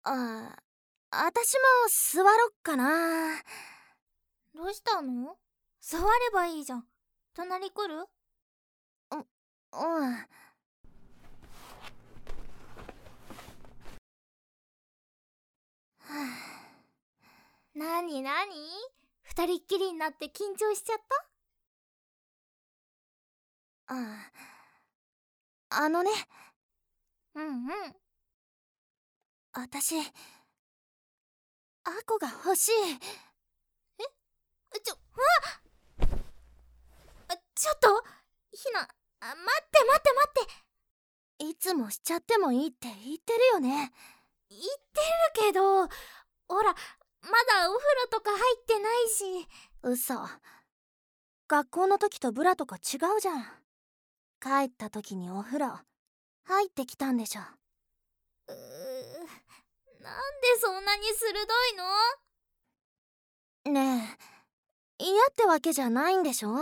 あ、私も座ろっかな。 どうしたの？座ればいいじゃん。隣来る？ うん。 なになに？二人っきりになって緊張しちゃっあのね、 た？うんうん。 私、アコが欲しい。 ちょっとひな、待って待って待って。 いつもしちゃってもいいって言ってるよね。 言ってるけど、ほら、まだお風呂とか入ってないし。 嘘。学校の時とブラとか違うじゃん。帰った時にお風呂入ってきたんでしょ。 なんでそんなに鋭いの？ ねえ、嫌ってわけじゃないんでしょ？ 嫌じゃ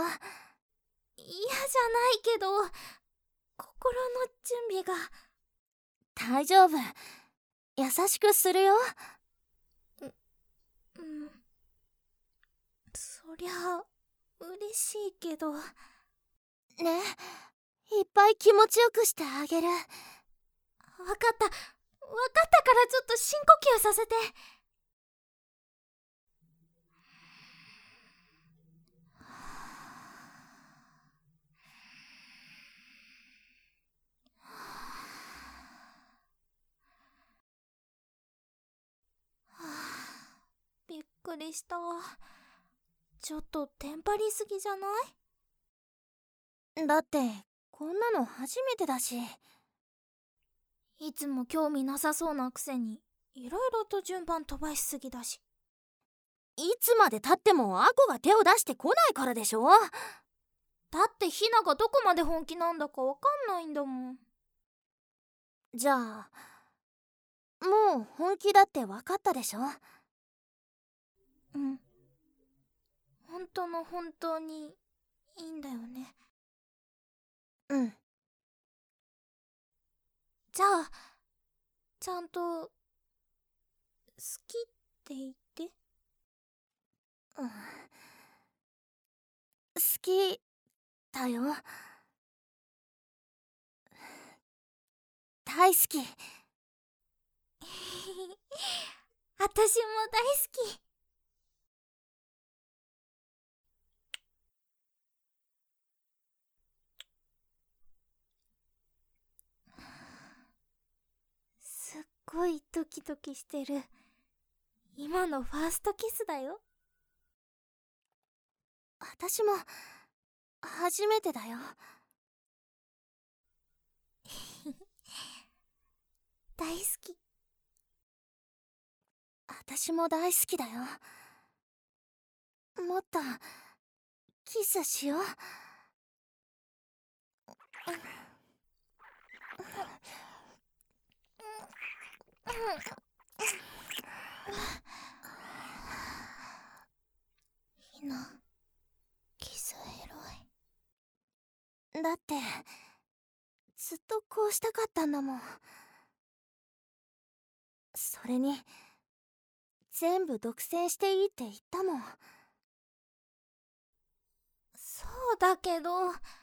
ないけど、心の準備が。 大丈夫。優しくするよ。 そりゃ嬉しいけど。 ねえ、いっぱい気持ちよくしてあげる。 わかったからちょっと深呼吸させて。びっくりした。ちょっとテンパりすぎじゃない？ だってこんなの初めてだし。 いつも興味なさそうなくせにいろいろと順番飛ばしすぎだし。 いつまでたってもアコが手を出してこないからでしょ。 だってひながどこまで本気なんだかわかんないんだもん。 じゃあもう本気だって分かったでしょ。 うん、本当の本当にいいんだよね。 うん。 じゃあちゃんと好きって言って。 好きだよ。大好き。 私も大好き。すっごいドキドキしてる。今のファーストキスだよ。 私も初めてだよ。 大好き。 私も大好きだよ。もっとキスしよう。 ひな、キスエロい。 だってずっとこうしたかったんだもん。それに全部独占していいって言ったもん。 そうだけど。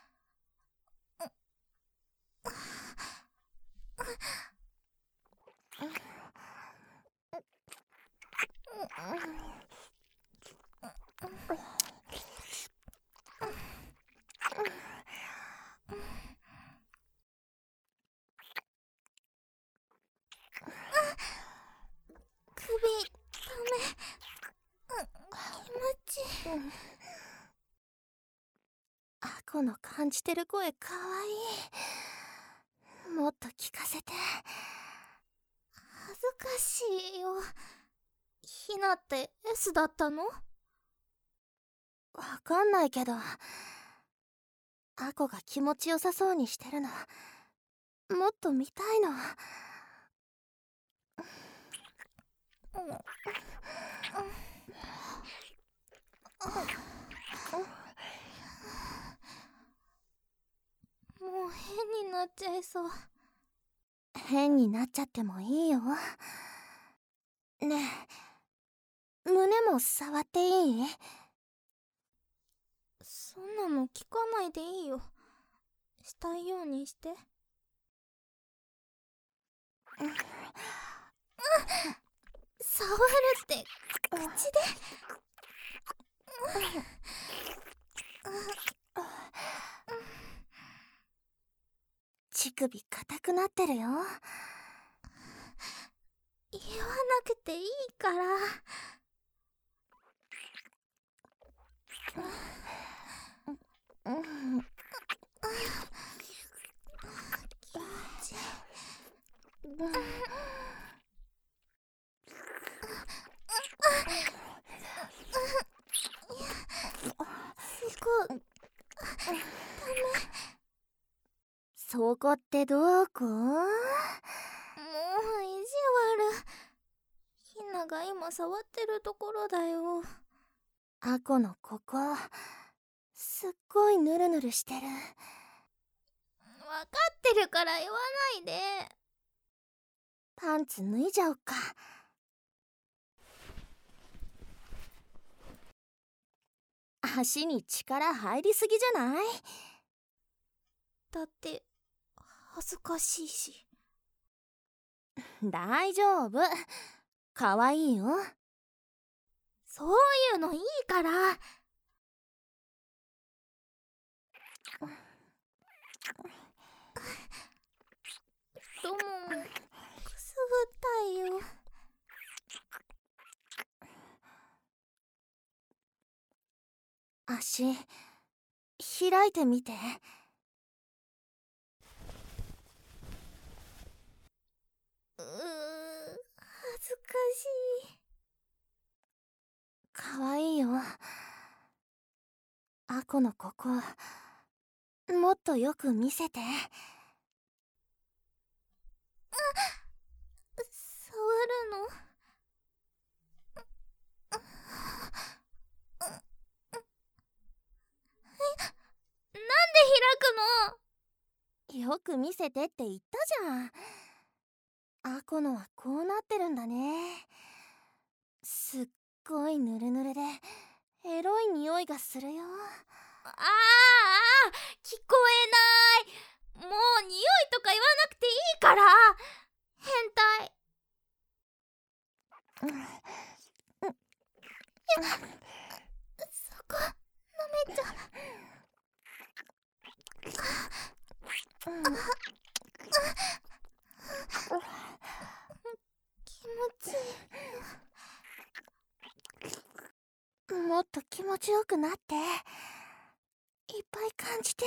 首、ダメ。気持ちいい。 アコの感じてる声かわいい。もっと聞かせて。 恥ずかしいよ。ひなって S だったの？ わかんないけど、アコが気持ちよさそうにしてるのもっと見たいの。 もう変になっちゃいそう。 変になっちゃってもいいよ。 ねえ、胸も触っていい？ そんなの聞かないでいいよ。したいようにして。触るって口で。 乳首硬くなってるよ。 言わなくていいから。気持ちいい。そこ、 そこってどこ？ もう意地悪。ひなが今触ってるところだよ。 アコのここ、すっごいヌルヌルしてる。 わかってるから言わないで。 パンツ脱いじゃおっか。足に力入りすぎじゃない？ だって恥ずかしいし。 大丈夫、かわいいよ。 そういうのいいから。太ももくすぐったいよ。 足開いてみて。 恥ずかしい。 かわいいよ。アコのここ、もっとよく見せて。 触るの？なんで開くの？ よく見せてって言ったじゃん。アコのはこうなってるんだね。すっごいヌルヌルでエロい匂いがするよ。 聞こえない。もう匂いとか言わなくていいから。変態。そこ舐めちゃ気持ちいい。 もっと気持ちよくなって、いっぱい感じて。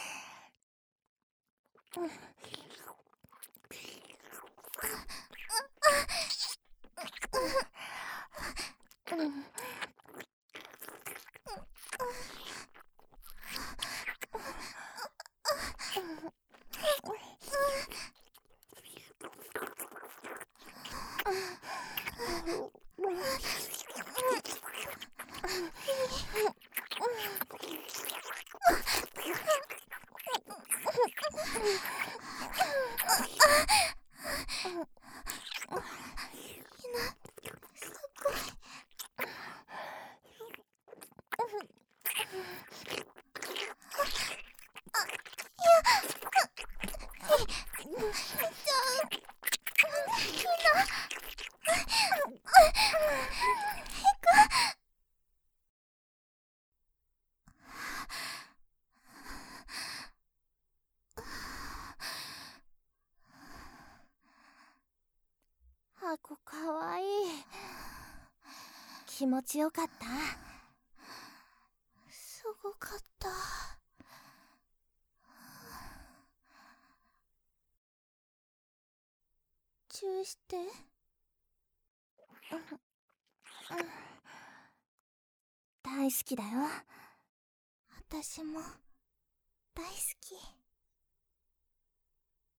アコかわいい。気持ちよかった？ すごかった。チューして。 大好きだよ。 私も大好き。